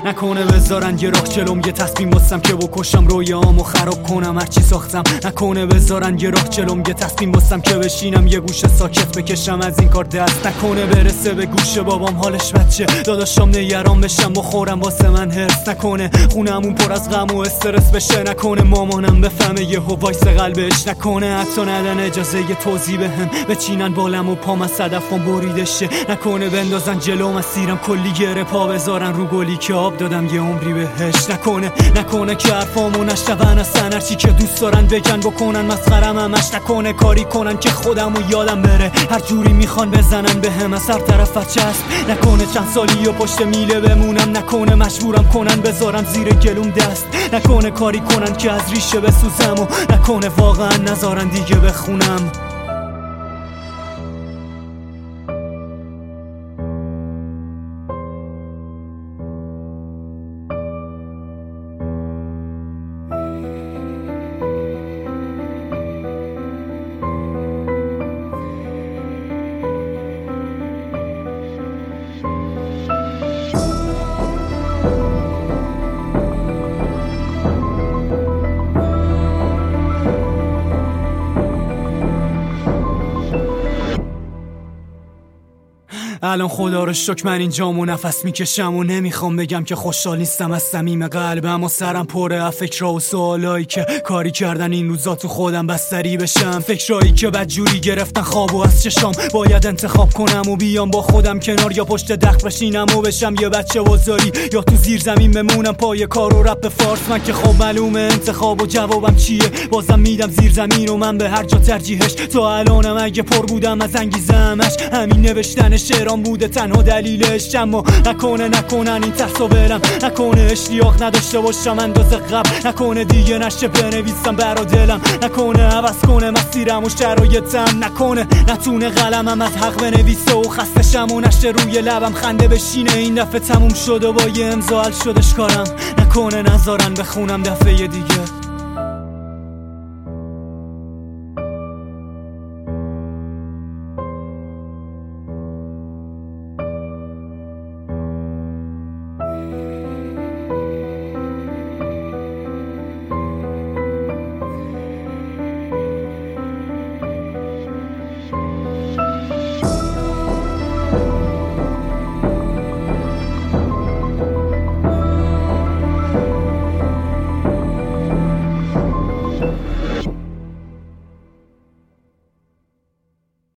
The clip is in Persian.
نکنه بذارن یه راه جلوم، یه تصمیم واسم که بکشم رویامو خراب کنم هرچی ساختم. نکنه بذارن یه راه جلوم، یه تصمیم واسم که بشینم یه گوشه ساکت بکشم از این کار دست. نکنه برسه به گوش بابام حالش بچه، داداشام نگران بشم بخورم واسه من هرس. نکنه خونمون پر از غم و استرس بشه، نکنه مامانم بفهمه یهو وایس قلبش. نکنه حتی ندن اجازه یه توضیح بهم، بچینن بالم و پام از صدفم بریده شه. نکنه بندازن جلوم از سیرم کلی گره پا بذارن رو گلی که آب دادم یه عمری بهش. نکنه که حرفامو نشنون اصلا، هرچی که دوست دارن بگن بکنن مسخرم همش. نکنه کاری کنن که خودمو یادم بره، هر جوری میخوان بزنن بهم از هر طرف چسب. نکنه چند سالی و پشت میله بمونم، نکنه مجبورم کنن بذارن زیر گلوم دست. نکنه کاری کنن که از ریشه بسوزم و نکنه واقعا نذارن دیگه بخونم. الان خدا رو شکر من اینجامو نفس میکشم و نمیخوام بگم که خوشحال نیستم از صمیم قلبم و سرم پره از فکرها و سوالایی که کاری کردن این روزا تو خودم بستری بشم. فکرایی که بدجوری گرفتن خوابو از چشام، باید انتخاب کنم و بیام با خودم کنار، یا پشت دخت بشینم و بشم یه بچه وزاری، یا تو زیر زمین بمونم پای کار و رپ فارس. من که خب معلومه انتخاب و جوابم چیه، بازم میدم زیر زمین و من به هر جا ترجیحش. تا الانم اگه پر بودم از انگیزه همش همین نوشتن شعرام بوده تنها دلیلش. اما نکنن این ترسو برم، نکنه اشتیاق نداشته باشم اندازه قبل، نکنه دیگه نشه بنویسم برا دلم، نکنه عوض کنه مسیرم و شرایطم، نکنه نتونه قلمم از حق بنویسه و خستشم و نشه روی لبم خنده بشینه این دفعه تموم شد و با یه امضا حل شدش کارم. نکنه نذارن بخونم دفعه دیگه.